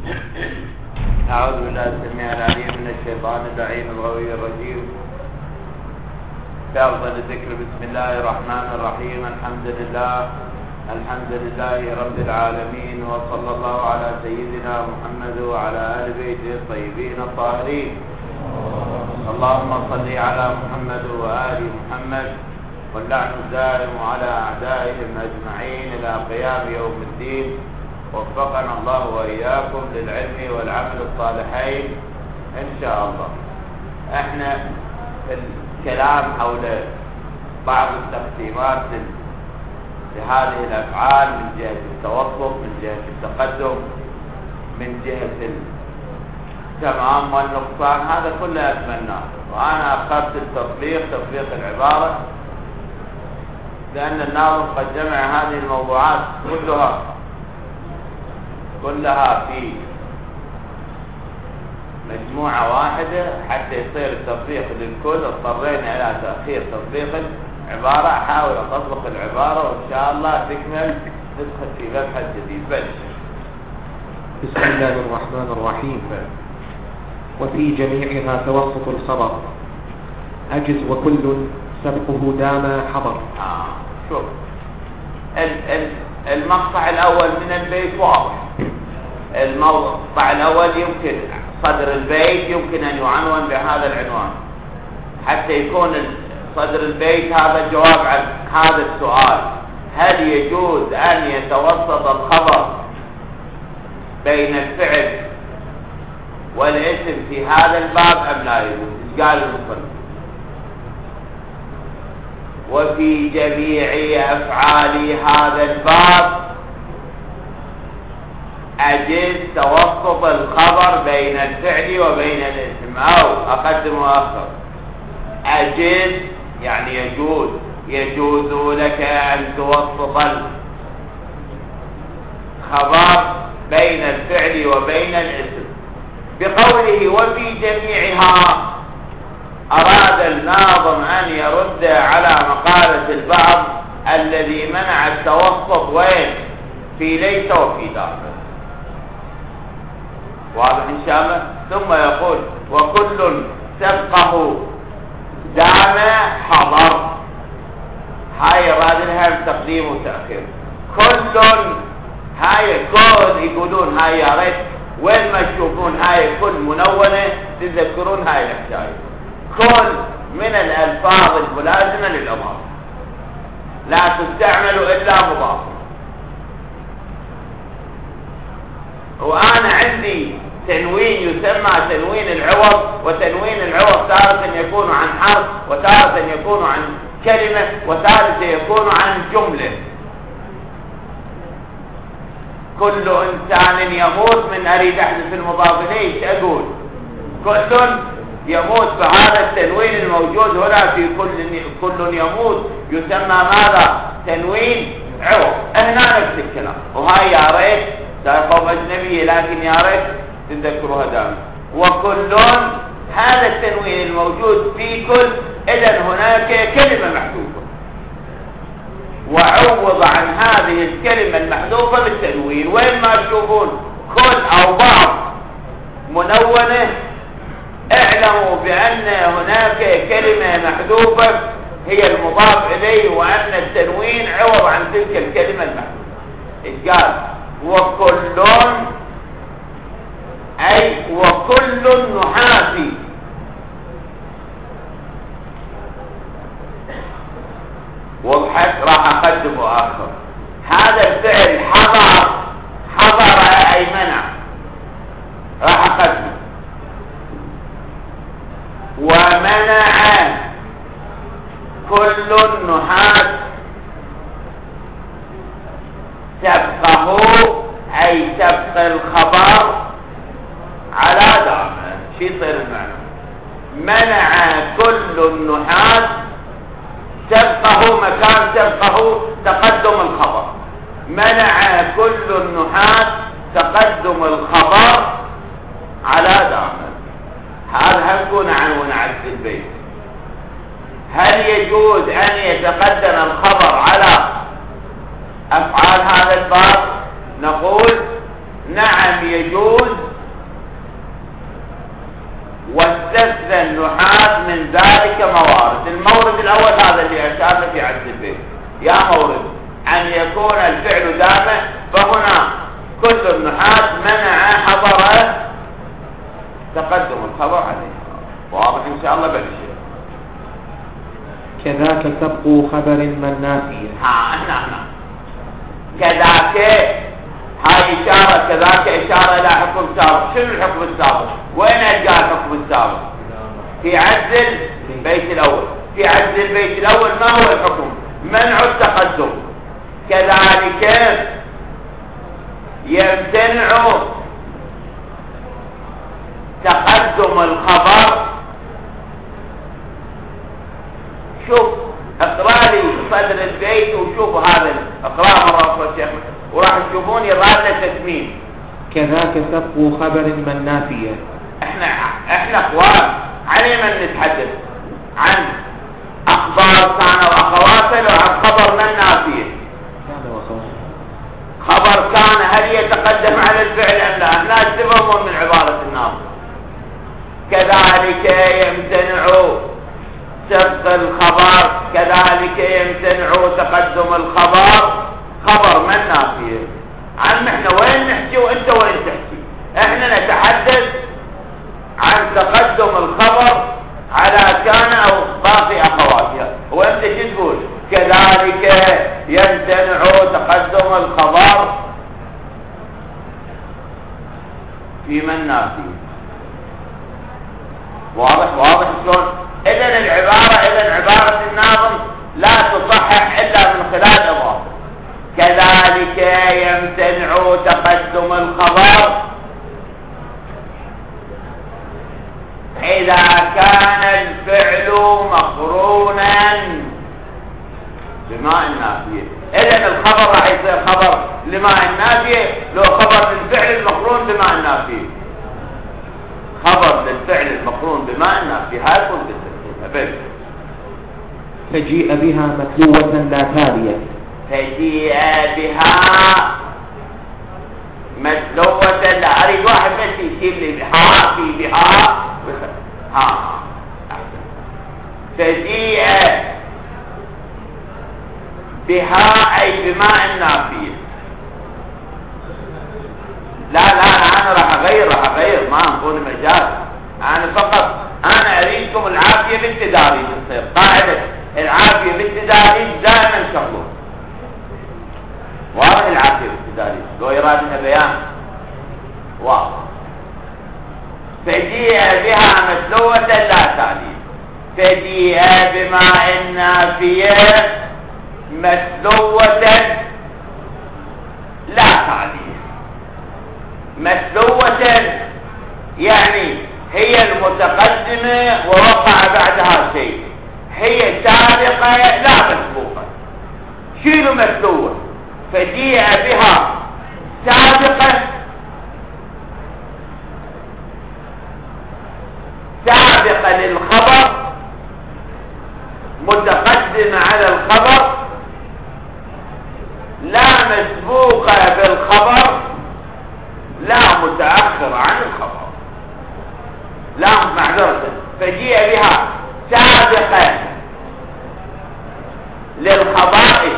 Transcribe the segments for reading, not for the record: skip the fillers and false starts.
أعوذ بالله السميع العليم من الشيطان اللعين الغوي الرجيم. في أفضل الذكر بسم الله الرحمن الرحيم. الحمد لله رب العالمين، وصلى الله على سيدنا محمد وعلى آل بيته الطيبين الطاهرين. اللهم صل على محمد وآل محمد، واللعن الدائم على أعدائهم أجمعين إلى قيام يوم الدين. وفقنا الله وإياكم للعلم والعمل الصالحين إن شاء الله. احنا في الكلام حول بعض التقسيمات لهذه الأفعال من جهة التوسط، من جهة التقدم، من جهة التمام والنقصان. هذا كله أتمناه، وأنا أخذت تطبيق العبارة، لأن الناظم قد جمع هذه الموضوعات كلها في مجموعة واحدة حتى يصير التطبيق للكل. اضطرينا إلى تأخير تطبيق العبارة. أحاول أطبق العبارة وإن شاء الله تكمل ندخل في مبحث جديد. بلش. بسم الله الرحمن الرحيم. وفي جميعها توسط الخبر أجز وكل سبقه دام حضر. شوف المقطع الأول من البيت واضح. المقطع الأول يمكن صدر البيت يمكن أن يعنون بهذا العنوان حتى يكون صدر البيت هذا الجواب عن هذا السؤال: هل يجوز أن يتوسط الخبر بين الفعل والاسم في هذا الباب أم لا يجوز؟ قال المصنف: وفي جميع أفعال هذا الباب أجز توسط الخبر بين الفعل وبين الاسم، أو أقدم وأخر. أجز يعني يجوز لك أن توسط الخبر بين الفعل وبين الاسم. بقوله وفي جميعها أراد الناظم أن يرد على مقالة البعض الذي منع التوسط وين؟ في ليس وفي داخل. واضح إن شاء الله. ثم يقول: وكل سبقه دام حضر. هاي راد لها تقديم وتأخير. كل هاي كل يقولون هاي يا ريت وين ما تشوفون هاي كل منونة تذكرون هاي الحكاية. كل من الألفاظ الملازمة للأمر لا تستعمل إلا مضاف. وأنا عندي تنوين يسمى تنوين العوض، وتنوين العوض تارة يكون عن حرف، وتارة يكون عن كلمة، وتارة يكون عن جملة. كل إنسان يموت من أريد أحدث المضاف إليه أقول كل يموت. فهذا التنوين الموجود هنا في كل يموت يسمى ماذا؟ تنوين عوض. هنا نفس الكلام. وهاي يا ريت قوم أجنبية لكن يا ريت تذكروها دائما. وكل هذا التنوين الموجود في كل، إذن هناك كلمة محذوفة، وعوض عن هذه الكلمة المحذوفة بالتنوين. وين ما تشوفون كل أو بعض منونة اعلموا بأن هناك كلمة محذوفة هي المضاف إليه، وأن التنوين عوض عن تلك الكلمة المحذوفة. قال وكل أي وكل النحاس وضحت. راح أقدم وآخر. هذا الفعل حضر أي منع، راح أقدم. ومنع كل النحاس سبقه أي سبق الخبر على دامه. شو يصير المعنى؟ منع كل النحاس سبقه، مكان سبقه تقدم الخبر. منع كل النحاس تقدم الخبر على دامه. هذا يكون عنوان عكس البيت. هل يجوز أن يتقدم الخبر على أفعال هذا الباب؟ نقول نعم يجوز، واستثنى النحاة من ذلك موارد. المورد الأول هذا اللي أشارنا في عدد البيت، يا مورد أن يكون الفعل دائما، فهنا كل النحاة منع حضر تقدم الخبر عليه. واضح إن شاء الله بالشيء. كذاك سبق خبر من نافية. نعم كذاك، هاي إشارة، كذاك إشارة إلى حكم سابق. شنو الحكم السابق؟ وين ألقى الحكم السابق؟ في عزل البيت الأول. في عزل البيت الأول ما هو الحكم؟ منع التقدم. كذلك يمتنع تقدم الخبر. شوف اقرأ لي صدر البيت وشوفوا هذا، اقرأ مرة أخرى شيخ وراح تشوفون يراد تتميم. كذاك سبق خبر من نافية. احنا اخوان على من نتحدث عن اخبار كان واخواته لو عن خبر من نافية. خبر كان هل يتقدم على الفعل ام لا؟ الناس تفهمون من عبارة الناس. كذلك يمتنع سبق الخبر، كذلك يمتنع تقدم الخبر. خبر من نافية. عن احنا وين نحكي وانت وين تحكي؟ احنا نتحدث عن تقدم الخبر على كان او باقي اخواتها، وانت شو تقول؟ كذلك يمتنع تقدم الخبر في من نافية. واضح شلون؟ اذا عبارة الناظم لا تصحح الا من خلال اضافة. كذلك يمتنع تقدم الخبر إذا كان الفعل مقرونا بماء النافية. إذن الخبر راح يصير خبر لماء النافية لو خبر للفعل المقرون بماء النافية. خبر للفعل المقرون بماء النافية هاي كل قصة. تجيء بها متلوة لا تالية. تجيء بها متلوة لا. أريد واحد بس يشير لي بها في بها تجيء بها أي بماء النافية. لا أنا راح أغير ما نكون مجال. أنا فقط أنا أريدكم العافية بالتداريج تصير قاعدة. العافية بالتداريج دائما شغله. واضح العافية بالتداريج لو يراد لنا بيان واضح. فجيء بها متلوة لا تالية. فجيء بماء النافية متلوة لا تالية. متلوة يعني هي المتقدمة ووقع بعدها شيء، هي سابقة لا مسبوقة. شيلوا متلوة. فجيء بها سابقة للخبر، متقدمة على الخبر، لا مسبوقة بالخبر، لا متأخر عن الخبر، لا معذرة. فجيء بها سابقة للخبائث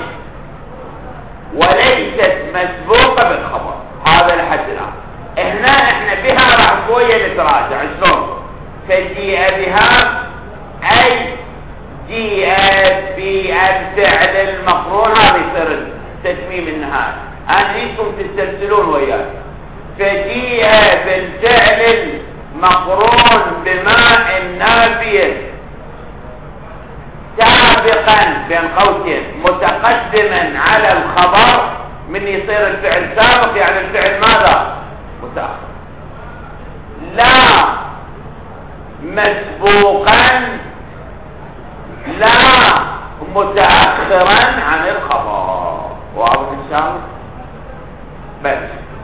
وليست مسبوقة بالخبر. هذا الحد الآن. هنا احنا بها راح شوية نتراجع شلون. فجيء بها أي جيء بالفعل المقرون. هذا يصير تتميم النهاية. أنتم تسترسلون وياي. فجيء بالفعل المقرون بماء النافية سابقا بين قوسين متقدما على الخبر. من يصير الفعل سابق يعني الفعل ماذا؟ متأخر. لا مسبوقا لا متأخرا عن الخبر. واضح ان شاء الله؟ بس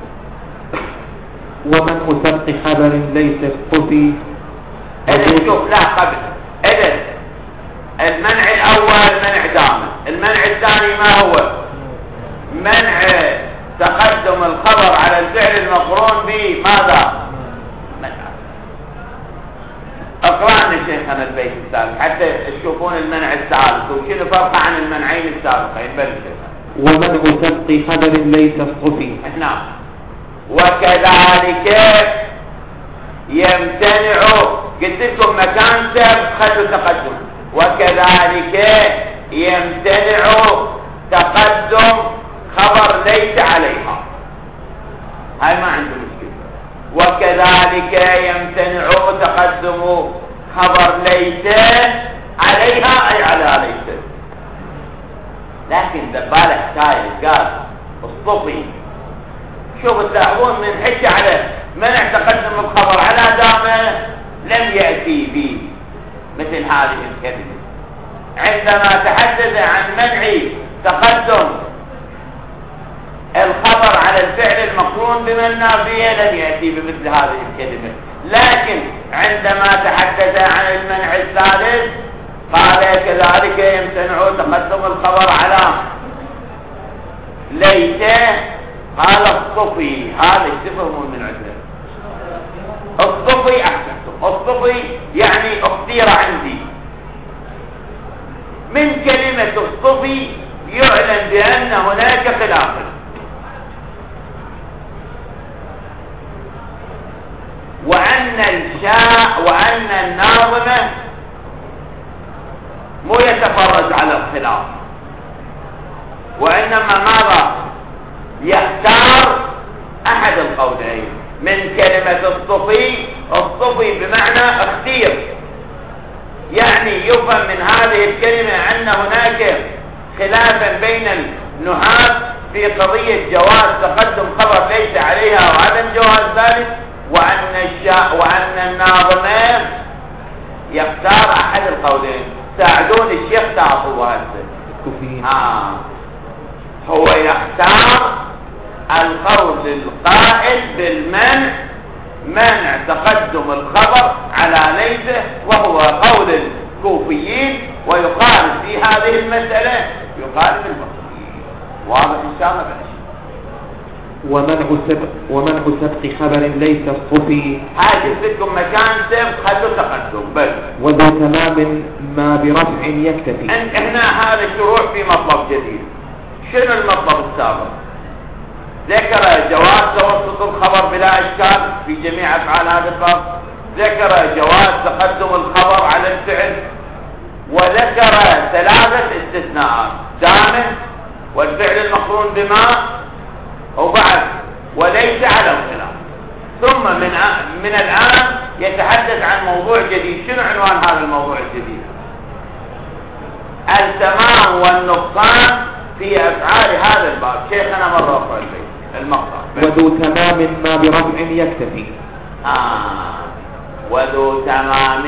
ومن سبق خبر ليس قفي. شوف لا قبل إذن المنع الأول منع دامن. المنع الثاني ما هو؟ منع تقدم الخبر على الفعل المقرون بماذا؟ منع. اقرأنا شيخنا البيت السابق حتى تشوفون المنع الثالث وشنو فرق عن المنعين السابقين. بل ومنع سبق خبر ليس الصفي. نعم. وكذلك يمتنع، قلت لكم مكان سبق خلوا تقدم، وكذلك يمتنع تقدم خبر ليس عليها، هاي ما عنده مشكلة. وكذلك يمتنع تقدم خبر ليس عليها أي على ليس. لكن دبالة حكاية قال الصفي، شوف تلاحظون من حكي على منع تقدم الخبر على دامه لم يأتي به مثل هذه الكلمة. عندما تحدث عن منع تقدم الخبر على الفعل المقرون بمن نافية لم يأتي بمثل هذه الكلمة. لكن عندما تحدث عن المنع الثالث قال كذلك يمتنع تقدم الخبر على ليس، قال الصفي. هذا اشتفهم من عندنا الصفي. أحسنتم. الصفي يعني اختير عندي. من كلمة الصفي يعلن بأن هناك خلافا، وأن الناظم مو يتفرج على الخلاف، وإنما ماذا؟ يختار أحد القولين. من كلمة الصفي، الصفي بمعنى اختير، يعني يفهم من هذه الكلمة أن هناك خلافا بين النحاة في قضية جواز تقدم خبر ليس عليها وعدم جواز ذلك، وأن الناظم يختار أحد القولين. ساعدون الشيخ تعطوا هذا. هو يختار القول القائل بالمنع، منع تقدم الخبر على ليس، وهو قول الكوفيين، ويقال في هذه المسألة يقال بالبصريين. واضح إن شاء الله. ومنع سبق خبر ليس الصفي. حاجة لكم مكان سبق خلوا تقدم بل. وذو تمام ما برفع يكتفي. احنا هذا الشروع في مطلب جديد. شنو المطلب السابق؟ ذكر جواز توسط الخبر بلا إشكال في جميع أفعال هذا الباب، ذكر جواز تقدم الخبر على الفعل، وذكر ثلاثة استثناءات: دام، والفعل المقرون بما، وبعد وليس على الخلاف. ثم من الآن يتحدث عن موضوع جديد. شنو عنوان هذا الموضوع الجديد؟ التمام والنقصان في أفعال هذا الباب. شيخنا مرة أخرى المقطع. وذو تمام ما برفع يكتفي. وذو تمام،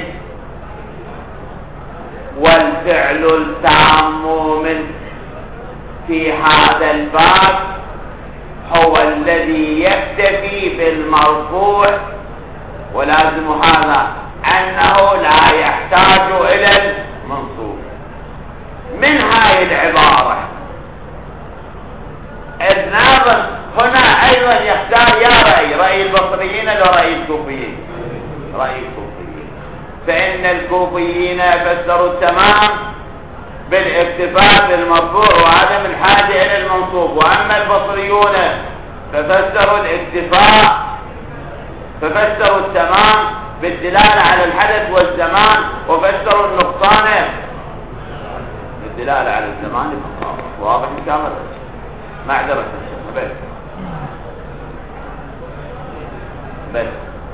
والفعل التام من في هذا الباب هو الذي يكتفي بالمرفوع، ولازم هذا أنه لا يحتاج إلى المنصوب. من هاي العبارة الناظم هنا أيضا يختار يا رأي البصريين لو رأي الكوفيين. رأي الكوفيين، فإن الكوفيين فسروا التمام بالاكتفاء بالمرفوع وعدم الحاجة إلى المنصوب، وأما البصريون ففسروا التمام بالدلالة على الحدث والزمان، وفسروا النقصان بالدلالة على الزمان والمقام. واضح إن شاء الله؟ معذرة بس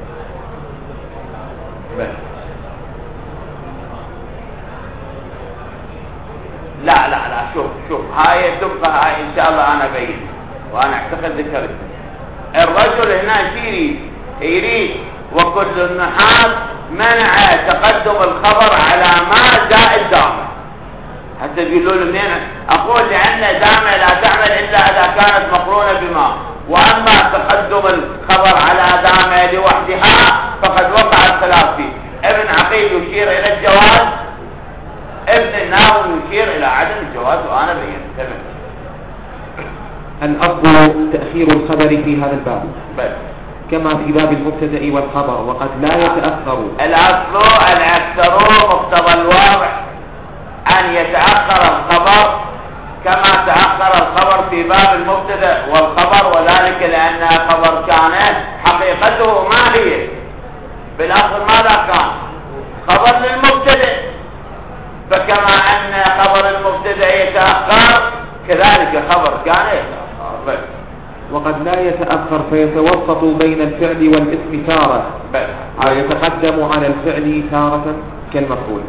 لا شوف هاي تبقى هاي ان شاء الله. انا بين وانا اعتقد ذكرت الرجل هنا يريد وكل النحاة منع تقدم الخبر على ما زائد دامه. حتى يقولوا له منين؟ اقول لان دامه لا تعمل الا اذا كانت مقرونه بما، واما تقدم الخبر على دامه لوحدها فقد وقع الخلاف فيه. ابن عقيل يشير الى الجواز، ابن الناوي يشير الى عدم الجواز، وانا بين تمام. الأصل تأخير الخبر في هذا الباب بل. كما في باب المبتدأ والخبر، وقد لا يتأخر. الأصل الأكثر مقتضى الواضح أن يتأخر الخبر كما تأخر الخبر في باب المبتدأ والخبر، وذلك لأن خبر كان حقيقته ما هي بالأصل ماذا كان؟ خبر للمبتدأ، فكما أن خبر المبتدأ يتأخر كذلك خبر كان يتأخر. وقد لا يتأخر فيتوسط بين الفعل والاسم تارة، ويتقدم على الفعل تارة كالمفعول.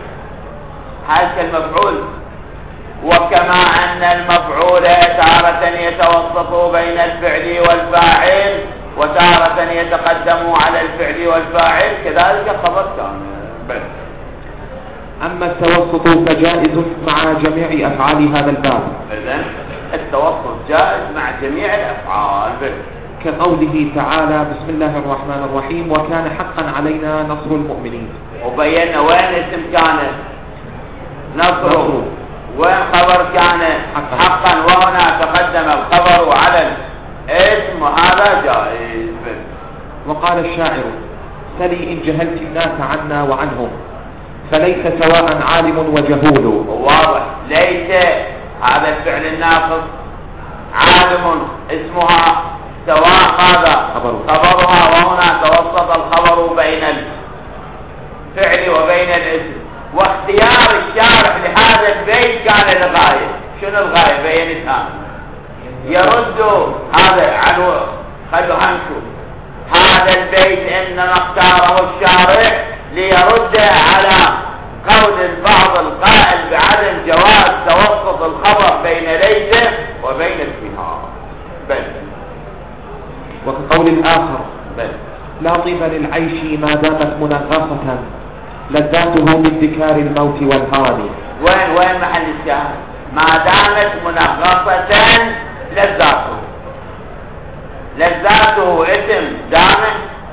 هذا كالمفعول، وكما أن المفعول تارة يتوسط بين الفعل والفاعل وتارة يتقدم على الفعل والفاعل كذلك خبر كان. أما التوسط فجائز مع جميع أفعال هذا الباب. إذن التوسط جائز مع جميع الأفعال، كقوله تعالى: بسم الله الرحمن الرحيم، وكان حقا علينا نصر المؤمنين. وبينا وين اسم كان نصر وين خبر كان حقا، وهنا تقدم الخبر على الاسم، وهذا جائز. وقال الشاعر: سلي إن جهلت الناس عنا وعنهم، فليس سواء عالم وجهول. واضح، ليس هذا الفعل الناقص عالم اسمها سواء ماذا خبرها، وهنا توسط الخبر بين الفعل وبين الاسم. واختيار الشارح لهذا البيت كان الغاية. شنو الغاية؟ بينتها يرد هذا عنه. خلوا عنكم هذا البيت إنما اختاره الشارح ليرد على قول البعض القائل بعدم جواز توسط الخبر بين ليس وبين اسمها. بل وكقول الآخر: بل لا طيب للعيش ما دامت منغصة، لذاته من ذكار الموت والهرم. وين محل الشاهد؟ ما دامت منغصة لذاته اسم دامه،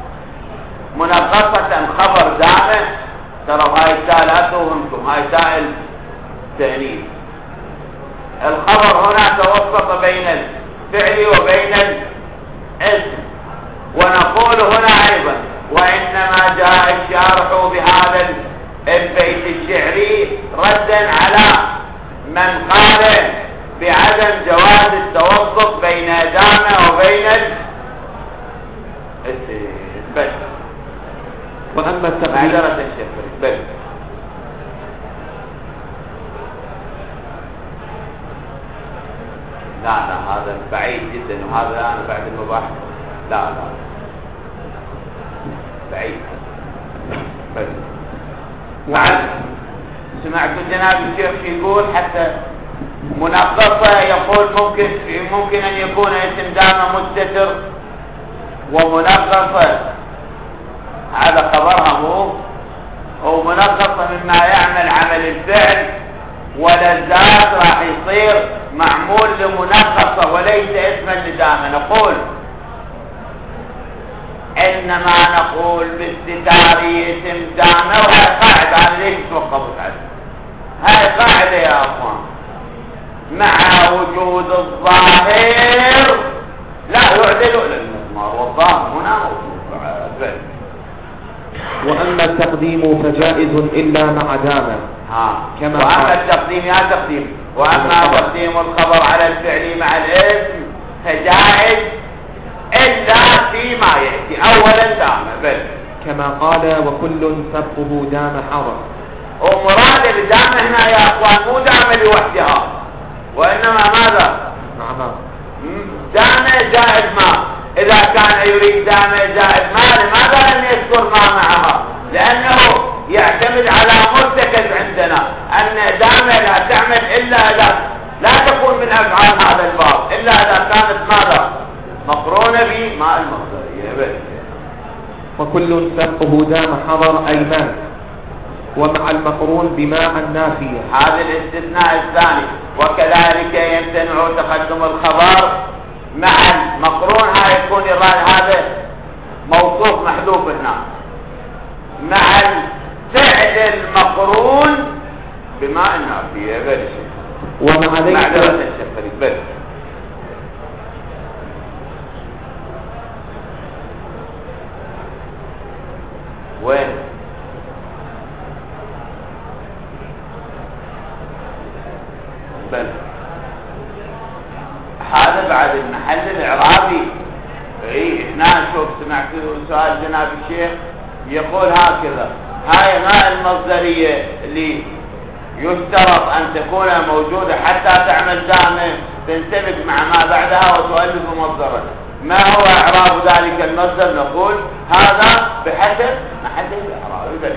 منغصة خبر دامه. ترى هاي التاء لا توهمكم، هاي تاء التأنيث. الخبر هنا توسط بين الفعل وبين الاسم. ونقول هنا أيضا: وإنما جاء الشارح بهذا البيت الشعري ردا على من قال بعدم جواز التوسط بين دامه وبين بس. وأما التقديم معذرة الشفر بس. لا هذا بعيد جدا، وهذا أنا بعد المباح لا بعيد بس. سمعت جناب الشيخ يقول حتى منقصة، يقول ممكن أن يكون اسم دامة مستتر ومنقصة، هذا خبرها هو منقصة مما يعمل عمل الفعل، ولذات راح يصير معمول لمنقصة وليس اسما لدامة. نقول إنما نقول باستتار اسم دامة، وهي قاعدة. أنا ليش توقفت عنها؟ هاي قاعدة يا أخوان، مع وجود الظاهر لا يعدل للمضمر، والظاهر هنا موجود. وأما التقديم فجائز إلا مع دامة. وأما التقديم يا تقديم، وأما تقديم الخبر على الفعل مع الاسم فجائز إلا فيما يأتي أولا دامة. بل كما قال: وكل سبقه دام حرم. ومراد الدامة هنا يا أخوان مو دامة لوحدها، وإنما ماذا؟ نعم، دامة جائز ما. إذا كان يريد دامة جائز ما، لماذا لم يذكر ما معها؟ لأنه يعتمد على مرتكز عندنا أن دامة لا تعمل إلا إذا لا تكون من أفعال هذا الباب إلا إذا كانت ماذا؟ مقرونة بماء المصدرية. وكل سبقه دام حضر أيمان، ومع المقرون بماء النافية. هذا الاستثناء الثاني. وكذلك يمتنع تقدم الخبر مع المقرون، يكون هذا موصوف محذوف هنا، مع الفعل المقرون بماء النافية. ومع ذلك وين؟ بل هذا بعد المحل الإعرابي. احنا شوف سمعت سؤال جناب الشيخ يقول هكذا: هاي ما المصدرية اللي يشترط أن تكون موجودة حتى تعمل دامة تنسبك مع ما بعدها وتؤلف مصدرا، ما هو إعراب ذلك المصدر؟ نقول هذا بحسب محل الإعراب.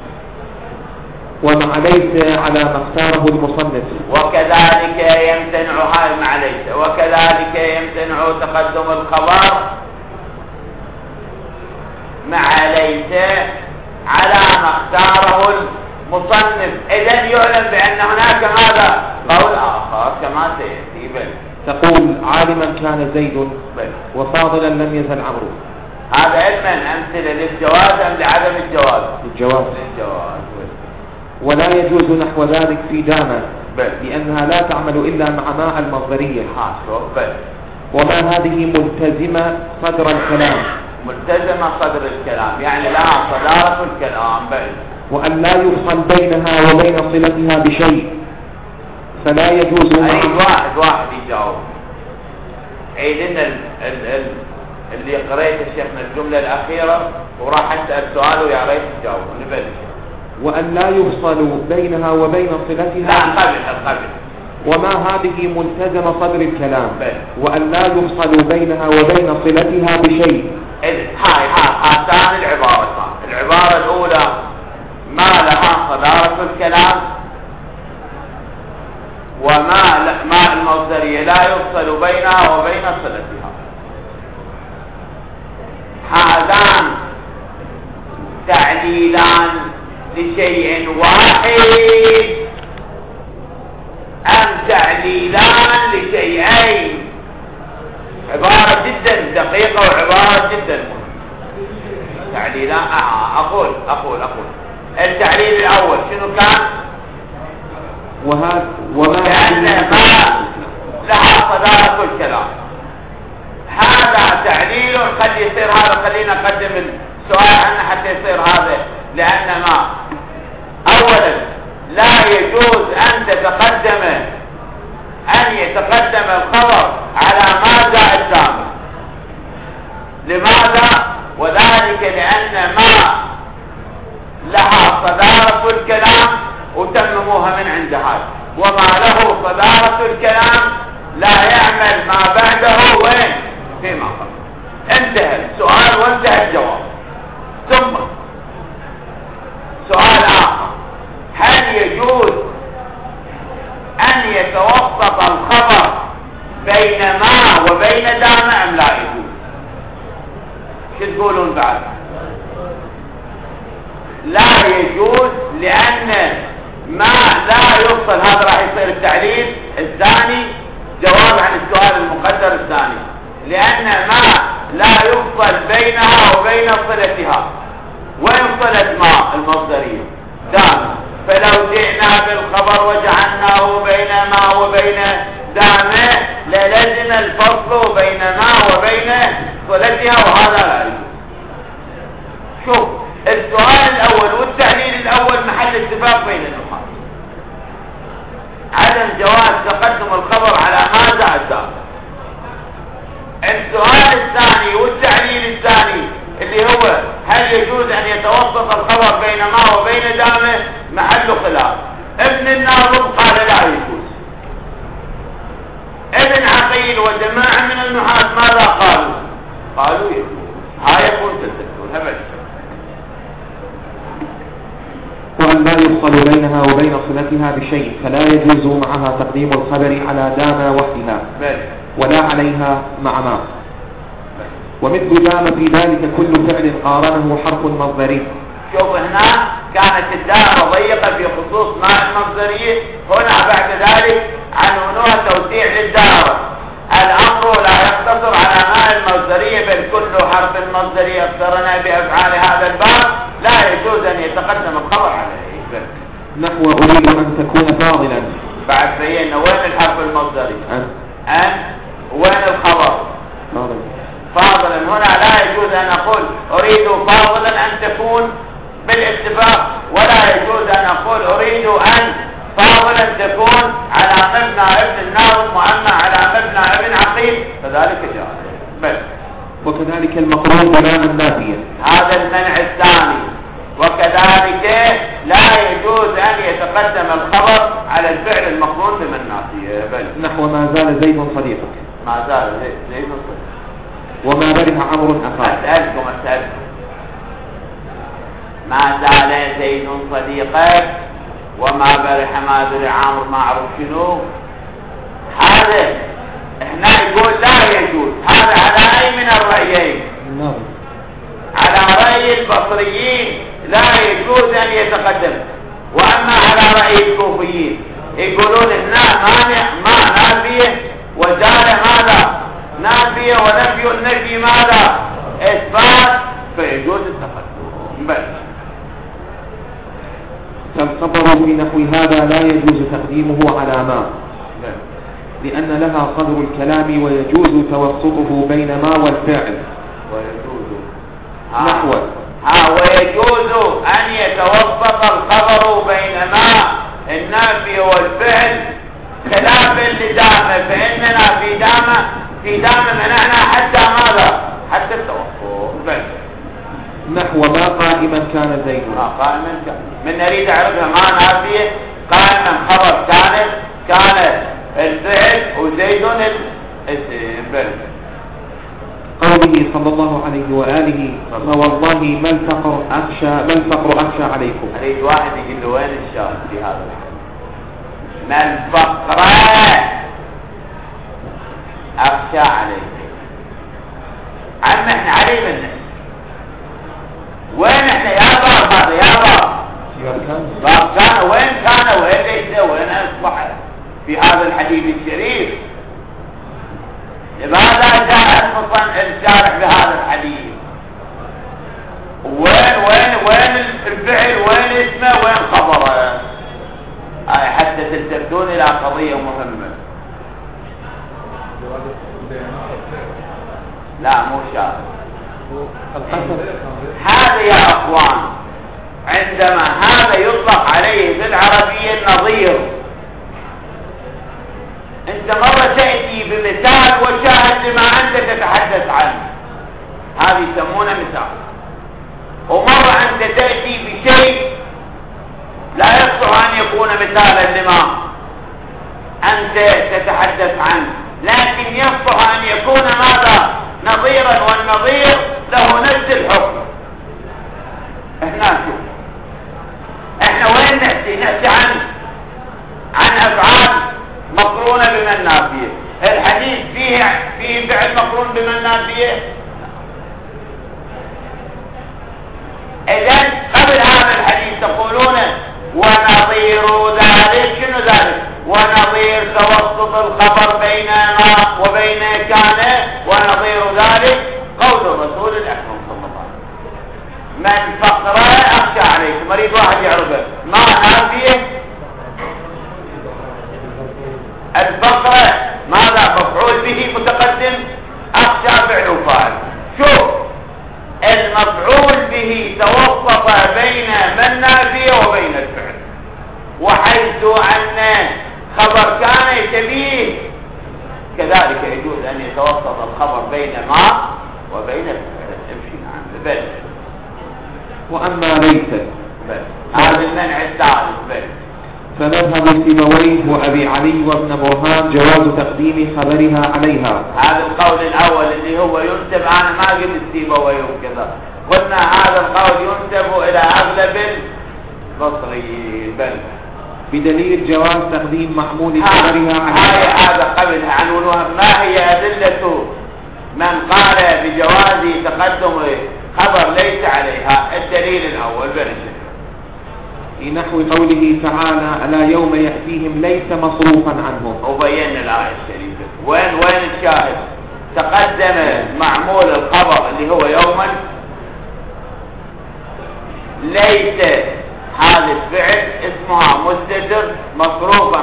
ومع ليس على ما اختاره المصنف. وكذلك يمتنع هاي مع ليس، وكذلك يمتنع تقدم الخبر مع ليس على ما اختاره المصنف. إذن يعلم بأن هناك ماذا؟ قول آخر كما سيأتي. بل تقول: عالما كان زيد وفاضلا لم يزل عمرو. هذا علما أمثلة للجواز أم لعدم الجواز؟ للجواز. ولا يجوز نحو ذلك في دامة لأنها لا تعمل إلا مع ماء المصدرية. وما هذه ملتزمة صدر الكلام. ملتزمة صدر الكلام يعني لها صدارة الكلام. وأن لا يفصل بينها وبين صلتها بشيء، فلا يجوز. أريد واحد يجاوب. عيد لنا اللي قريت الشيخنا الجملة الأخيرة وراح أسأل سؤال ويا ريت تجاوب. نبدأ. وأن لا يفصل بينها وبين صلتها. لا قبل. وما هذه ملتزم صدر الكلام. وأن لا يفصل بينها وبين صلتها بشيء. هاتان العبارتان. العبارة الأولى ما لها صدارة الكلام، وما المصدرية لا يفصل بينها وبين صلتها. هذان تعليلان لشيء واحد أم تعليلان لشيئين؟ عبارة جدا دقيقة وعبارة جدا تعليلان. أقول التعليل الأول شنو كان؟ لأن ما لها صدارة الكلام. هذا تعليل قد يصير هذا. خلينا نقدم السؤال عنه حتى يصير هذا. لأن ما أولا لا يجوز أن يتقدم الخبر على ما جاء الدامة. لماذا؟ وذلك لأن ما لها صدارة الكلام وتمموها من عند هذا، وما له صدارة الكلام لا يعمل ما بعده وين؟ فيما قبل. انتهى السؤال وانتهى الجواب. ثم سؤال آخر: هل يجوز أن يتوسط الخبر بين ما وبين دام أم لا يجوز؟ شو تقولون بعد؟ لا يجوز، لأن ما لا يفصل. هذا راح يصير التعليل الثاني، جواب عن السؤال المقدر الثاني. لأن ما لا يفصل بينها وبين صلتها. وين صلة ما المصدرية؟ دام. فلو جئنا بالخبر وجعلناه بين ما وبين دامه للزم الفصل بين ما وبين صلتها، وهذا لا يجوز. شوف السؤال الأول والتعليل الأول محل اتفاق بين النحاة. عدم جواز تقدم الخبر على ما جاء الدام. السؤال الثاني والتعليل الثاني اللي هو هل يجوز أن يتوسط الخبر بين ما وبين دامه محل خلاف. ابن الناظم قال لا يجوز. ابن عقيل وجماعة من النحاة ماذا قالوا؟ قالوا يجوز. هاي يكون تذكر هبل. وأن لا يفصل بينها وبين صلتها بشيء، فلا يجوز معها تقديم الخبر على دام وحدها ولا عليها مع ما. ومثل دام في ذلك كل فعل قارنه حرف مصدري. شوف هنا كانت الدائرة ضيقة في خصوص ماء المصدرية، هنا بعد ذلك عنونها توسيع للدائرة. الأمر لا يقتصر على ماء المصدرية بل كل حرف مصدري اقترنا بأفعال هذا الباب لا يجوز أن يتقدم الخبر عليه. نحو أريد أن تكون فاضلا. بعد بينا وين الحرف المصدري؟ وين الخبر؟ فاضلا هنا لا يجوز أن أقول أريد فاضلا أن تكون بالاتفاق، ولا يجوز أن أقول أريد أن فاضلا تكون على مبنى ابن الناظم وأما على مبنى ابن عقيل فذلك جائز. بس وكذلك المقرون بمعنى النافية، هذا المنع الثاني. وكذلك لا يجوز أن يتقدم الخبر على الفعل المقرون بمن نافية. بل نحو ما زال زيد صديقك، ما زال زيد صديقك، وما برح عمرو أخاك. أسألكم ما زال زيد صديقك وما برح ما برح عمرو، ما أعرف شنو هذا. احنا يقول لا يجوز. هذا على أي من الرأيين؟ على رأي البصريين لا يجوز أن يتقدم، وأما على رأي الكوفيين يقولون ما نافية وزال ماذا نافية، ونفي النفي ماذا إثبات، فيجوز التقدم. بس فالخبر في نحو هذا لا يجوز تقديمه على ما، لأن لها قدر الكلام ويجوز توسطه بين ما والفعل. ويجوز نحو ويجوز أن يتوسط الخبر بين ما النافي والفعل خلافا لدامة، فإننا في دامة منعنا حتى ماذا؟ حتى التوسط. بس نحو ما قائما كان زيد. قائما كان من نريد أعرفها ما نافية قائما خبر كان الفعل وزيد الاسم. بس قوله صلى الله عليه وآله فوالله ما الفقر أخشى عليكم. أريد واحد يقول له وين الشاهد في هذا الحديث؟ ما الفقر أخشى عليكم. عم احنا علي منه وين احنا يا باب هذا يا باب كان وين ليس وين أصبح في هذا الحديث الشريف؟ لماذا جاء الشارح بهذا الحديث؟ وين الفعل، وين اسمه، وين خبره؟ حتى تلتفتون إلى قضية مهمة. لا مو شارح هذا يا أخوان. عندما هذا يطلق عليه بالعربية النظير، انت مرة تأتي بمثال وشاهد لما انت تتحدث عنه، هذه يسمونه مثال. ومرة انت تأتي بشيء لا يصلح ان يكون مثالا لما انت تتحدث عنه، لكن يصلح ان يكون ماذا؟ نظيرا، والنظير له نفس الحكم. احنا وين نأتي عن افعال مقرونة بمن نافية. الحديث فيه فعل مقرون بمن نافية. إذن قبل هذا الحديث تقولون ونظير ذلك. شنو ذلك؟ ونظير توسط الخبر بين ما وبين كان، ونظير ذلك قول الرسول الأكرم صلى الله عليه وسلم من فقر أخشى عليكم. أريد واحد يعرفه ما نافية الفقرة ماذا؟ مفعول به متقدم، أخشى فعل وفاعل. شوف المفعول به توسط بين من نافية وبين الفعل، وحيث أن خبر كان يشبيه كذلك يجوز أن يتوسط الخبر بين ما وبين الفعل. امشي نعم. بل وأما ليس هذا المنع الثالث. بل فمذهب سيبويه وأبي علي وابن برهان جواز تقديم خبرها عليها. هذا القول الأول اللي هو ينسب، أنا ما قلت سيبويه وكذا، قلنا هذا القول ينسب إلى أغلب البصريين. بل بدليل جواز تقديم محمول خبرها عليها. هذا قبل عنونها. ما هي أدلة من قال بجواز تقدم خبر ليس عليها؟ الدليل الأول برشد في نحو قوله تعالى ألا يوم يأتيهم ليس مصروفا عنهم. وبينا الآية الشريفة. وين الشاهد؟ تقدم معمول الخبر اللي هو يوما، ليس هذا الفعل اسمها مستتر مصروفا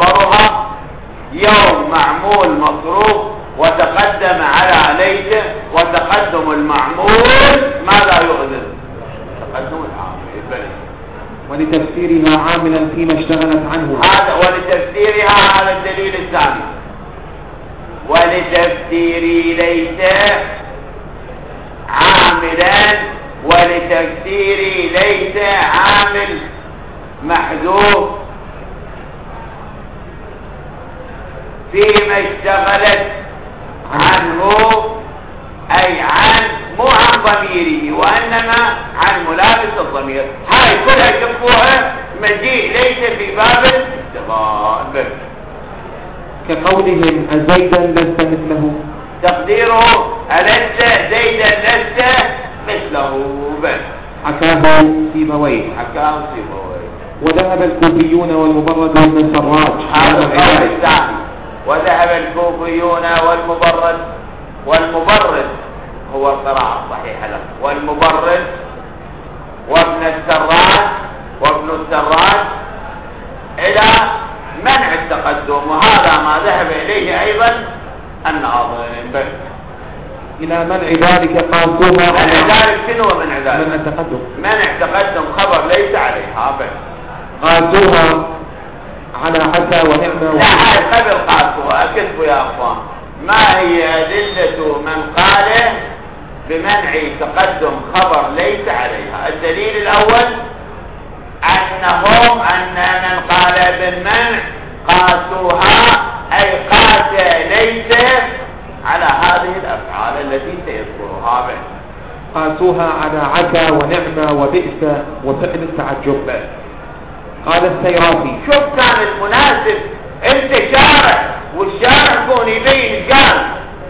خبرها، يوم معمول مصروف، وتقدم على ليس وتقدم المعمول ماذا يؤذن؟ تقدم العامل. ولتفسيرها عاملا فيما اشتغلت عنه. هذا ولتفسيرها هذا الدليل الثاني. ولتفسيري ليس عاملا، ولتفسيري ليس عامل محذوف فيما اشتغلت عنه، أي مو عن ضميره وإنما عن ملابس الضمير. هاي كلها شوفوها مجيء ليس في باب الاشتغال. كقولهم أزيدا لست مثله، تقديره ألست زيدا لست مثله. حكاه سيبويه. وذهب الكوفيون والمبرد بن السراج. هذا القول الثاني. وذهب الكوفيون والمبرد هو القراءة الصحيحة له، والمبرد وابن السراج إلى منع التقدم، وهذا ما ذهب إليه أيضا الناظم. إلى منع ذلك قاسوها. منع ذلك شنو منع ذلك؟ منع التقدم. منع تقدم خبر ليس عليها. قاسوها على عسى ونعمة. لا، هاي قبل قاسوها. أكتبوا يا أخوان، ما هي أدلة من قال بمنع تقدم خبر ليس عليها؟ الدليل الأول أن من قال بالمنع قاسوها، أي قاس ليس على هذه الأفعال التي سيذكرها. قاسوها على عسى ونعمة وبئس وفعل التعجب. قال السيرافي: شوف كان المناسب انت شارع، والشارع كون يبين قال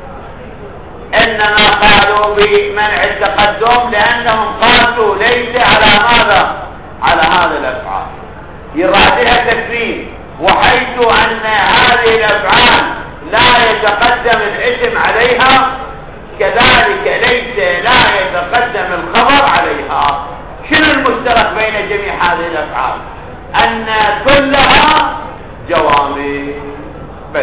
انما قالوا بمنع التقدم لانهم قاسوا ليس على ماذا؟ على هذه الافعال، يرادها تكريم، وحيث ان هذه الافعال لا يتقدم الاسم عليها كذلك ليس لا يتقدم الخبر عليها. شنو المشترك بين جميع هذه الافعال؟ ان كلها جوامع. بس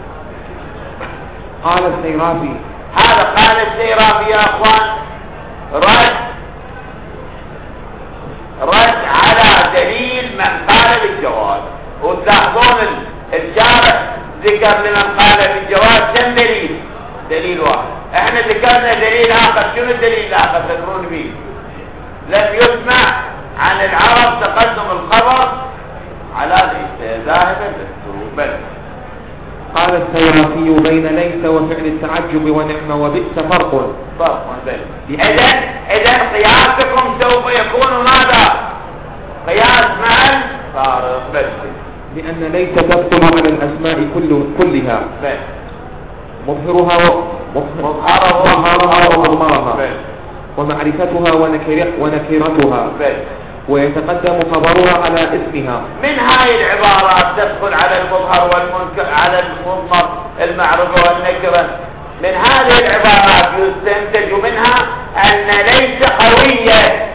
قال السيرافي. هذا قال السيرافي يا اخوان رد على دليل من قال بالجواز. وتلاحظون الشارع ذكر لمن قال بالجواز كم دليل؟ دليل واحد. احنا ذكرنا دليل اخر. شنو الدليل الاخر تذكرون به؟ لم يسمع عن العرب تقدم الخبر على ليس ذاهبا للسوء. قال السيرافي: بين ليس وفعل التعجب ونعم وبئس فرق. إذن قياسكم سوف يكون ماذا؟ قياس مع الفارق. لأن ليس تدخل على الأسماء كلها، مظهرها ومضمرها ومعرفتها ونكرتها، ويتقدم خبرها على اسمها. من هاي العبارات تدخل على المظهر والمنكر، على المضمر، المعرفة والنكرة. من هذه العبارات يستنتج منها أن ليس قوية.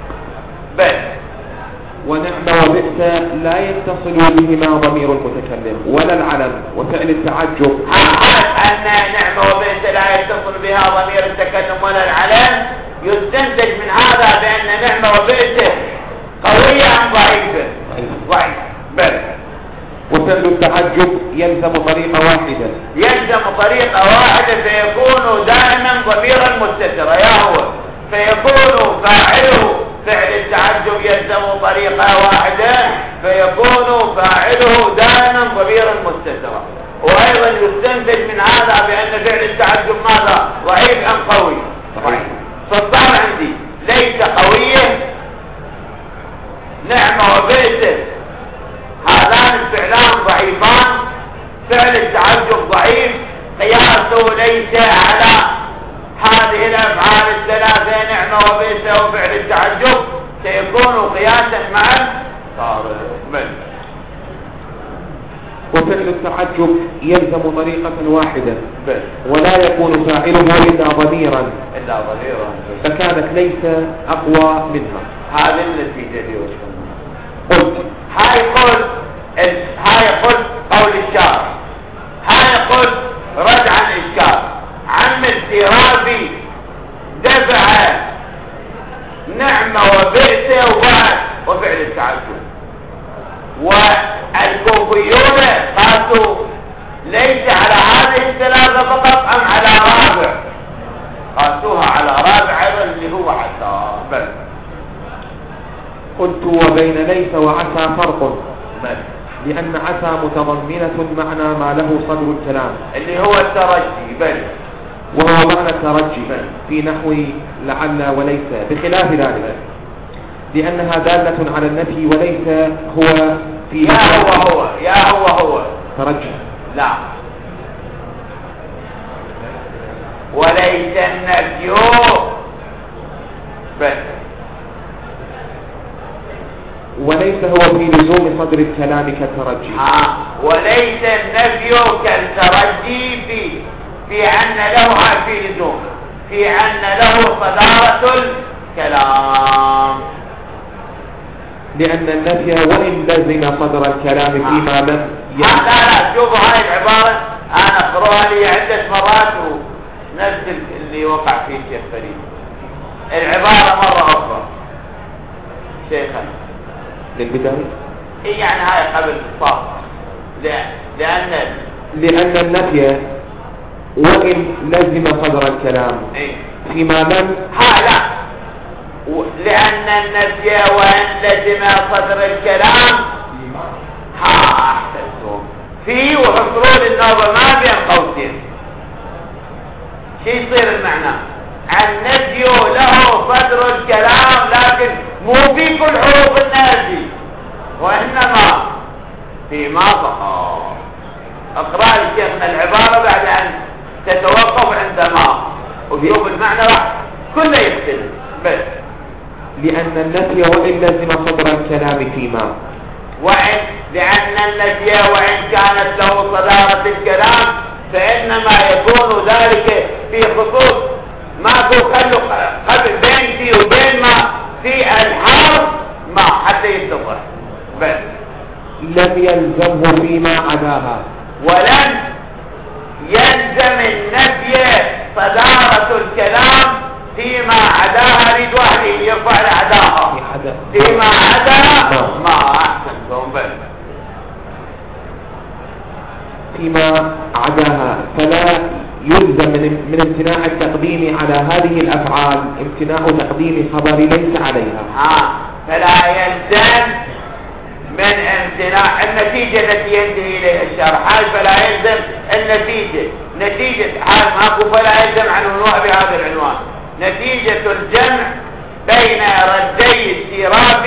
ونعم وبئس لا يتصل بهما ضمير المتكلم ولا العلم وفعل التعجب. أن نعم وبئس لا يتصل بها ضمير التكلم ولا العلم، يستنتج من هذا بأن نعم وبئس قوية أم ضعيفة؟ ضعيفة. وفعل التعجب يلزم طريقة واحدة. يلزم طريقة واحدة، فيكون دائما ضميرا مستترا. يا هو فيكون فاعله فعل التعجب يلزم طريقة واحدة، فيكون فاعله دائما ضميرا مستترا. وأيضا يستنتج من هذا بأن فعل التعجب ماذا؟ ضعيف أم قوي؟ ضعيف. فالصار عندي ليس قوية، نعمة وبئس هذان الفعلان ضعيفان، فعل التعجب ضعيف، قياسه ليس على هذه الأفعال الثلاثة نعمة وبئس وفعل التعجب، سيكون قياسا مع الصارف. وفعل التعجب يلزم طريقة واحدة، ولا يكون فاعله إلا ضميرا، فكانت ليس أقوى منها. هذه النتيجة دي. قلت هاي قول الشارع، هاي قلت رد عن الإشكال. عم السيرافي والكوفيون قاسوا ليس على هذه الثلاثة فقط أم على رابع، قاسوها على رابع أيضا اللي هو عسى. بل قلت وبين ليس وعسى فرق، بل لأن عسى متضمنة معنى ما له صدر الكلام اللي هو الترجي، بل وهو معنى الترجي في نحو لعل وليس، بخلاف ذلك لأنها دالة على النفي وليس هو في يا هو ترجي. لا، وليس النفي بل وليس هو في لزوم صدر الكلام كالترجي. وليس النفي كالترجي في أن له في لزوم، في أن له صدارة الكلام، لأن النفي وإن لزم صدر الكلام فيما لم لا شوفوا هاي العبارة أنا أقرأها لي عدة مرات ونفس اللي وقع فيه الشيخ فريد. العبارة مرة أخرى شيخنا للبداية يعني هاي قبل الصف، لأن النفي وإن لزم صدر الكلام فيما لم لا، لأن النفي وإن لزم صدر الكلام أحسنتم في وحصول النظر ما بين قوسين. شو يصير المعنى؟ النفي له صدر الكلام لكن مو في كل حروف النفي، وإنما فيما فقط. اقرأ لشيخنا العبارة بعد أن تتوقف عندما وشوف المعنى راح كله يختلف. بس لأن النفي وإن لزم صدر الكلام فيما لأن النفي وإن كانت له صدارة الكلام فإنما يكون ذلك في خصوص ما خلق قبل بين في وبين ما في الحرف ما حتى يتضح. بس لم يلزمه فيما عداها، ولن يلزم النفي صدارة الكلام فيما عداها. اريد واحد يرفع لعداها فيما عدا ما احسنتم. بل فيما عداها فلا يلزم من امتناع التقديم على هذه الافعال امتناع تقديم خبر ليس عليها. فلا يلزم من امتناع النتيجة التي ينتهي اليها الشرح، فلا يلزم النتيجة نتيجة حال ماكو فلا يلزم عنوان بهذا العنوان نتيجة الجمع بين ردي السراب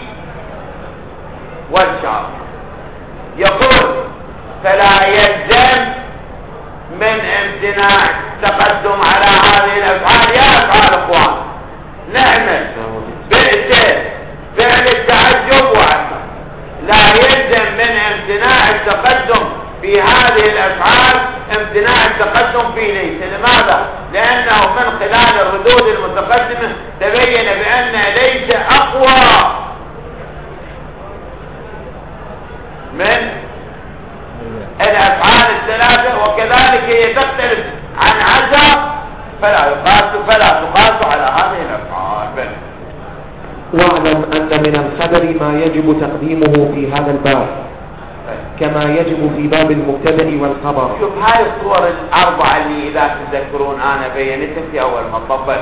والشعر. يقول فلا يلزم من امتناع تقدم على هذه الافعال. يا افعال اخوان نعمل بئس فعل التعجب وعسى، لا يلزم من امتناع التقدم في هذه الافعال امتناع التقدم في ليس. لماذا؟ لانه من خلال الردود المتقدمه تبين بان ليس اقوى من الافعال الثلاثه، وكذلك هي تختلف عن عسى فلا تقاس على هذه الافعال. واعلم ان من الخبر ما يجب تقديمه في هذا الباب كما يجب في باب المبتدأ والخبر. شوف هاي الصور الاربعه اللي اذا تذكرون انا بينتها في اول مطلب.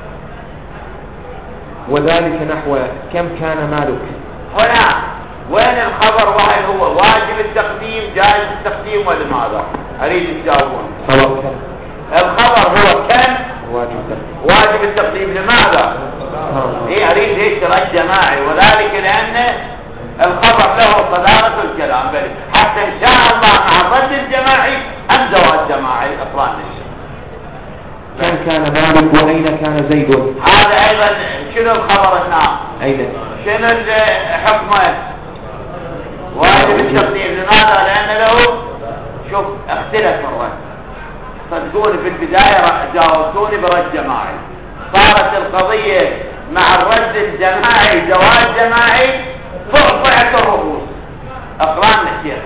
وذلك نحو كم كان مالك. هنا وين الخبر وهل هو واجب التقديم جائز التقديم ولا ماذا؟ اريد تجاوبون. الخبر هو كم واجب التقديم. لماذا؟ اريد هيك رد جماعي، وذلك لان الخبر له صدارة الكلام حتى ان شاء الله مع الرد الجماعي ام زواج جماعي اقران الشيء. كم كان مالك واين كان زيد. هذا ايضا شنو الخبر هنا؟ اين شنو الحكمه؟ واجب التقديم. لماذا؟ لان له شوف اختلف الرد. صدقوني في البدايه جاوبتوني برد جماعي، صارت القضيه مع الرد الجماعي زواج جماعي ضعت الرؤوس. اقران الشيخ.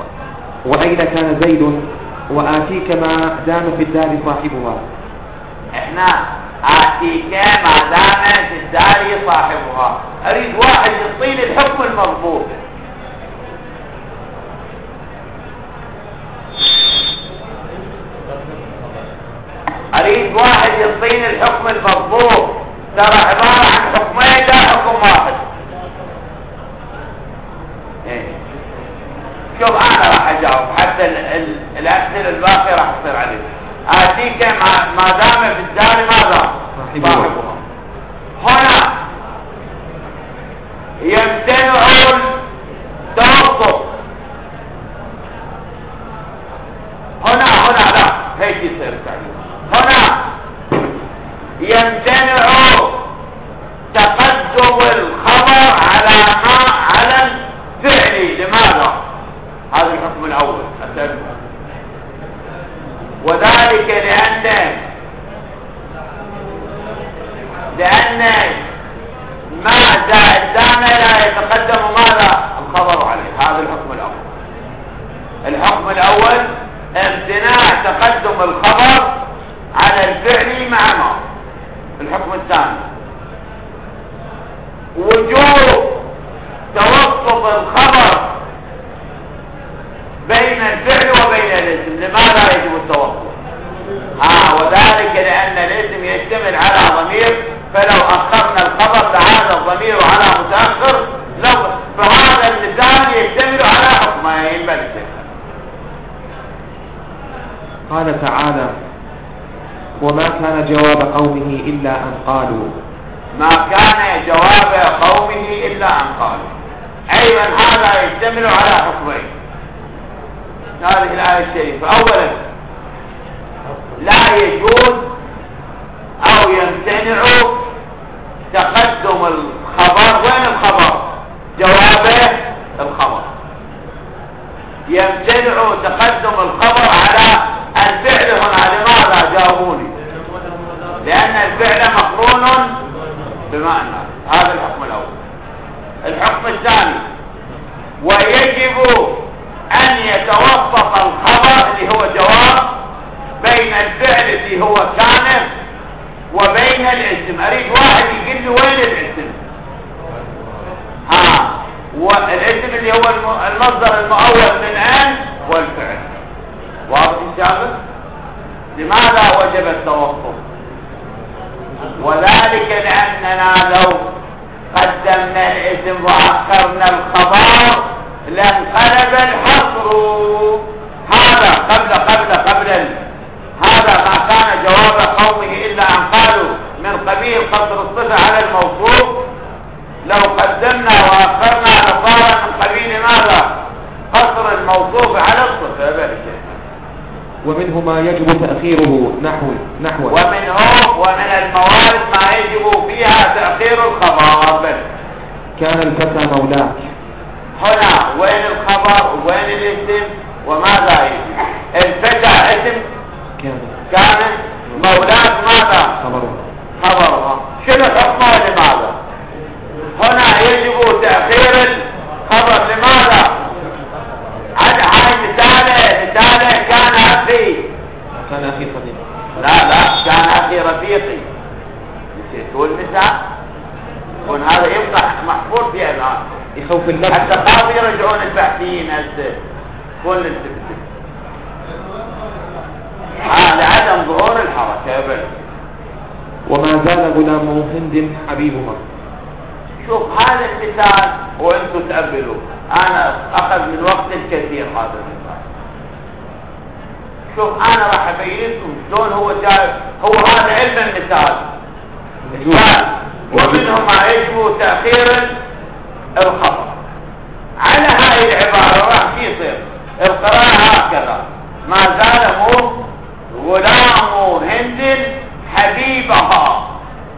واين كان زيد واتيك ما دام في الدار صاحبها. احنا آتيك ما دامت الدار صاحبها. اريد واحد يعطيني الحكم المضبوط. اريد واحد يعطيني الحكم المضبوط. ترى عبارة عن حكمين لا حكم واحد. شوف انا راح اجاوب حتى الاسئله الباقيه راح تصير عليك. اتيك ما دام في الدار ماذا صاحبها. هنا يمتنع التوقف. هنا لا هيك يصير التعليم. هنا يمتنع تقدم الخبر على الفعل. لماذا؟ هذا الحكم الاول الثاني. وذلك لان ما دام لا يتقدم ماذا الخبر عليه. هذا الحكم الاول. الحكم الاول امتناع تقدم الخبر على الفعل مع ما. الحكم الثاني وجوب توقف الخبر بين الفعل وبين الاسم. لماذا يجب التوقف؟ وذلك لأن الاسم يشتمل على ضمير، فلو أخرنا الخبر لهذا الضمير على متأخر فهذا المثال يشتمل على حكمين بل. قال تعالى: وما كان جواب قومه إلا أن قالوا. ما كان جواب قومه إلا أن قالوا. أيضا هذا يشتمل على حكمين. هذه الآية الشريفة. أولا لا يجوز أو يمتنع تقدم الخبر. وين الخبر؟ جوابه الخبر. يمتنع تقدم الخبر على الفعل هنا. لماذا؟ جاوبوني. لأن الفعل مقرون بمعنى. هذا الحكم الأول. الحكم الثاني ويجب أن يتوفق الخبر اللي هو جواب بين الفعل اللي هو كان وبين الاسم. أريد واحد يقول لي وين الاسم. والاسم اللي هو المصدر المؤول من أن والفعل. واضح إن شاء الله؟ لماذا وجب التوقف؟ وذلك لأننا لو قدمنا الاسم وأخرنا الخبر لانقلب الحصر. هذا قبل هذا ما كان جواب قومه إلا أن قالوا من قبيل قصر الصفة على الموصوف. لو قدمنا وأخرنا لصار من قبيل ماذا؟ قصر الموصوف على الصفة. ذلك ومنه ما يجب تأخيره نحو ومن الموارد ما يجب فيها تأخير الخبر. كان الفتى مولاك. هنا وين الخبر وين الاسم وماذا يجب؟ الفتى اسم كان مولاك ماذا؟ خبرها. شنو حكمه؟ لماذا؟ هنا يجب تأخير الخبر. لماذا؟ هاي مثاله كان أخي صديق. لا كان أخي رفيقي. نسيت تقول مثال. يكون هذا يبقى محفوظ فيها الآن. يخوف اللبس. حتى قاضي يرجعون البحثيين كل التبتل. لعدم ظهور الحركة. وما زال غلام هند حبيبها. شوف هذا المثال وانتم تقبلوا. انا اخذ من وقت كثير هذا المثال. شوف انا راح ابين شلون هو جاي. هو هذا علم المثال. ومنه ما يجب تأخير الخبر. على هاي العبارة راح يصير القراءة هكذا: ما زال غلام هند حبيبها.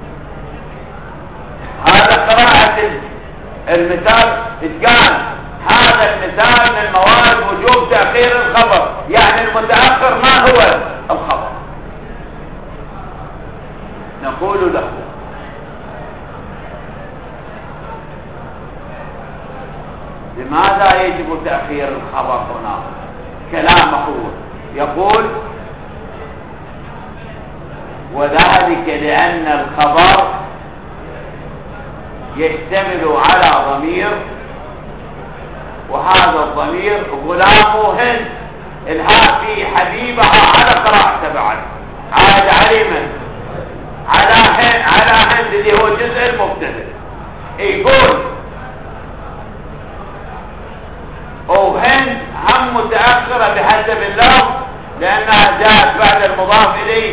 هذا قراءة المثال. اتقال هذا المثال من موارد وجوب تأخير الخبر. يعني المتأخر ما هو الخبر. نقول له لماذا يجب تأخير الخبر هنا؟ كلامه يقول وذلك لأن الخبر يشتمل على ضمير، وهذا الضمير غلام هند، الهاء في حبيبها على قراءة بعد عاد علما على هند اللي هو جزء المبتدأ. يقول وهند هم متأخرة بحسب اللفظ لأنها جاءت بعد المضاف إليه،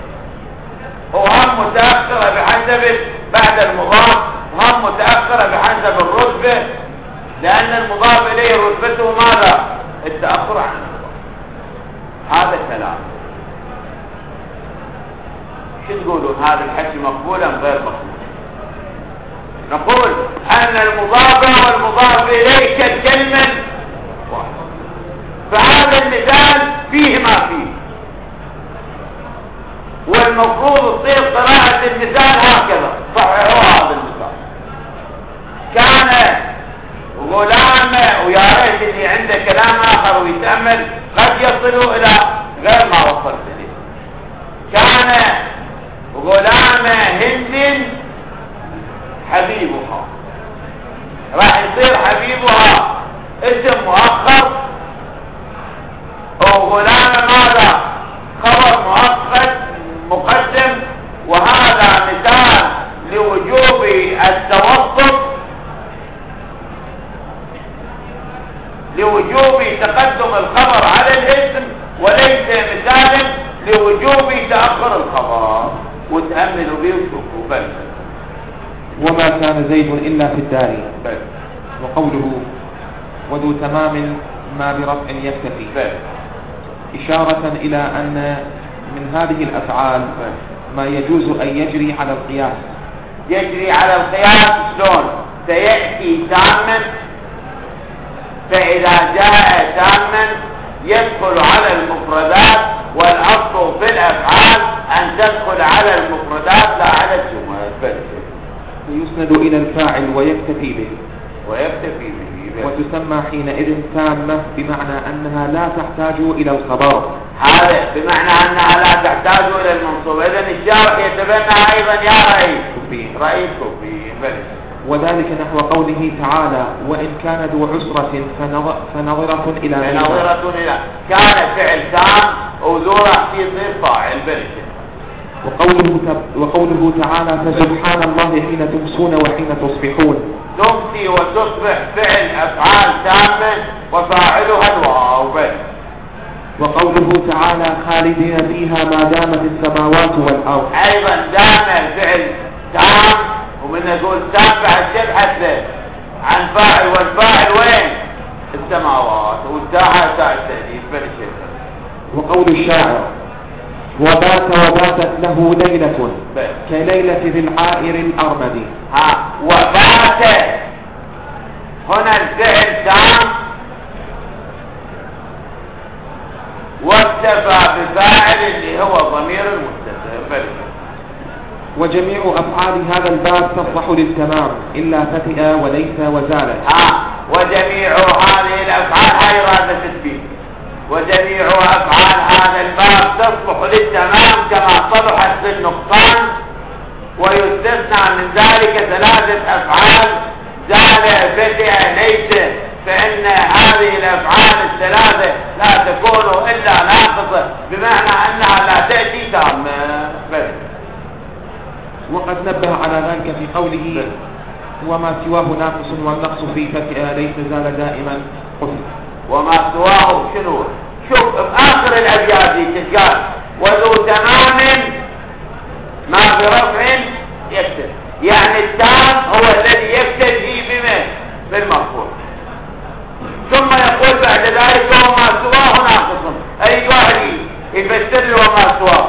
وهم متأخرة بحسب بعد المضاف، وهم متأخرة بحسب الرتبة لأن المضاف إليه رتبته ماذا؟ التأخر عن المضاف. هذا الكلام شو تقولون؟ هذا الحكي مقبول أم غير مقبول؟ نقول أن المضاف والمضاف إليه كالكلمة واحد، فهذا المثال فيه ما فيه، والمفروض تصير قراءة المثال هكذا. صححوا هذا المثال. كان غلام، ويا ريت اللي عنده كلام آخر ويتأمل قد يصل إلى غير ما وصلت إليه. كان غلام هند حبيبها، راح يصير حبيبها اسم مؤخر، وغلام ماذا؟ خبر مؤخر مقدم. وهذا مثال لوجوب التوسط، لوجوب تقدم الخبر على الاسم، وليس مثالا لوجوب تأخر الخبر. وتأملوا به وشوفوا بس. وما كان زيد إلا في الدار بس. وقوله وذو تمام ما برفع يكتفي بس، إشارة إلى أن من هذه الأفعال ما يجوز أن يجري على القياس. يجري على القياس شلون؟ سيأتي تاما، فإذا جاء تاما يدخل على المفردات، والأصل في الأفعال أن تدخل على المفردات لا على الجمل. يسند إلى الفاعل ويكتفي به وتسمى حينئذ تامة، بمعنى أنها لا تحتاج إلى الخبر. هذا بمعنى أنها لا تحتاج إلى المنصوب. إذن الشارع يتبنى أيضا يا رئيس كفي. وذلك نحو قوله تعالى وإن كان ذو عسرة فنظرة إلى كان فعل تام وذو راح يصير فاعل بركة. وقوله تعالى فسبحان الله حين تمسون وحين تصبحون. تمسي وتصبح فعل أفعال تامة وفاعلها الواو بس. وقوله تعالى خالدين فيها ما دامت السماوات والأرض، أيضا دام الفعل تام، ومن نقول تام بعد تبحث عن فاعل، والفاعل وين؟ السماوات، والتاء تاء التأنيث بالشيء. وقول الشاعر وباتت له ليلة كليلة ذي العائر الأرمدي. وبات هنا الفعل تام واكتفى بفاعل اللي هو ضمير المتصل. وجميع أفعال هذا الباب تصلح للتمام إلا فتئ وليس وزالت. وجميع هذه الأفعال هاي إرادة تثبيت. وجميع أفعال هذا الباب تصلح للتمام كما صلحت للنقصان، ويستثنى من ذلك ثلاثة أفعال زال فتئ ليس، فإن هذه الأفعال الثلاثة لا تكون إلا ناقصة، بمعنى أنها لا تأتي تامة. وقد نبه على ذلك في قوله وما سواه ناقص، والنقص في فتئ ليس زال دائما قتل. وما سواه شنو؟ شوف بآخر الأبيات تتقال وذو تمام ما برفع يكتب، يعني التام هو الذي يبتدي بالمرفوع، ثم يقول بعد ذلك وما سواه ناقص. أي واحد يفسر له وما سواه؟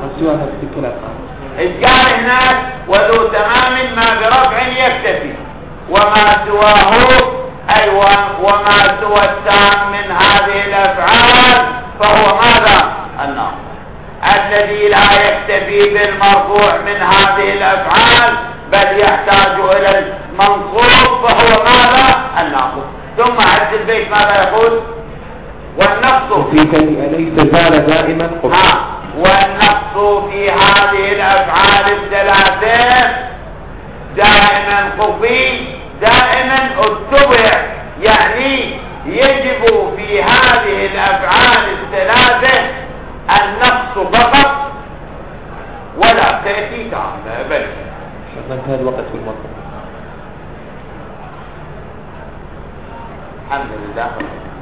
قال هناك وذو تمام ما برفع يكتفي، وما سواه أي وما سوى التام من هذه الأفعال فهو ماذا؟ الناقص الذي لا يكتفي بالمرفوع من هذه الأفعال بل يحتاج إلى المنصوب فهو ماذا؟ الناقص. ثم عد البيت ماذا يقول؟ والنقص في ليس زال دائما والنقص في هذه الأفعال الثلاثة دائما خفي دائما اتبع، يعني يجب في هذه الأفعال الثلاثة النقص فقط ولا تأتي تعالى بل انتهى الوقت في المطلب. الحمد لله.